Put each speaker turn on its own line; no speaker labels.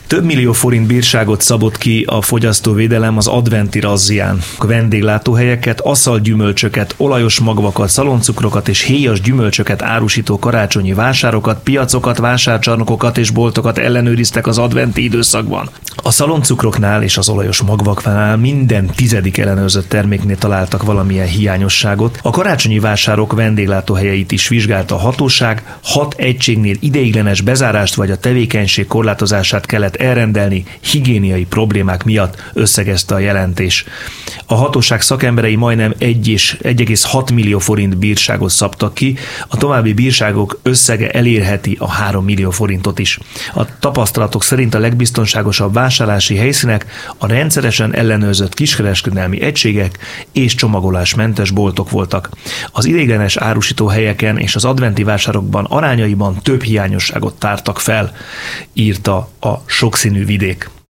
Több millió forint bírságot szabott ki a fogyasztóvédelem az adventi razzián. A vendéglátóhelyeket, aszalgyümölcsöket, olajos magvakat, szaloncukrokat és héjas gyümölcsöket árusító karácsonyi vásárokat, piacokat, vásárcsarnokokat és boltokat ellenőriztek az adventi időszakban. A szaloncukroknál és az olajos magvaknál minden 10. ellenőrzött terméknél találtak valamilyen hiányosságot. A karácsonyi vásárok vendéglátóhelyeit is vizsgálta a hatóság, 6 egységnél ideiglenes bezárást vagy a tevékenység korlátozását kellett elrendelni higiéniai problémák miatt, összegezte a jelentés. A hatóság szakemberei majdnem 1,6 millió forint bírságot szabtak ki, a további bírságok összege elérheti a 3 millió forintot is. A tapasztalatok szerint a legbiztonságosabb vásárlási helyszínek a rendszeresen ellenőrzött kiskereskedelmi egységek és csomagolásmentes boltok voltak. Az ideiglenes árusító helyeken és az adventi vásárokban arányaiban több hiányosságot tártak fel, írta a Sokszínű Vidék.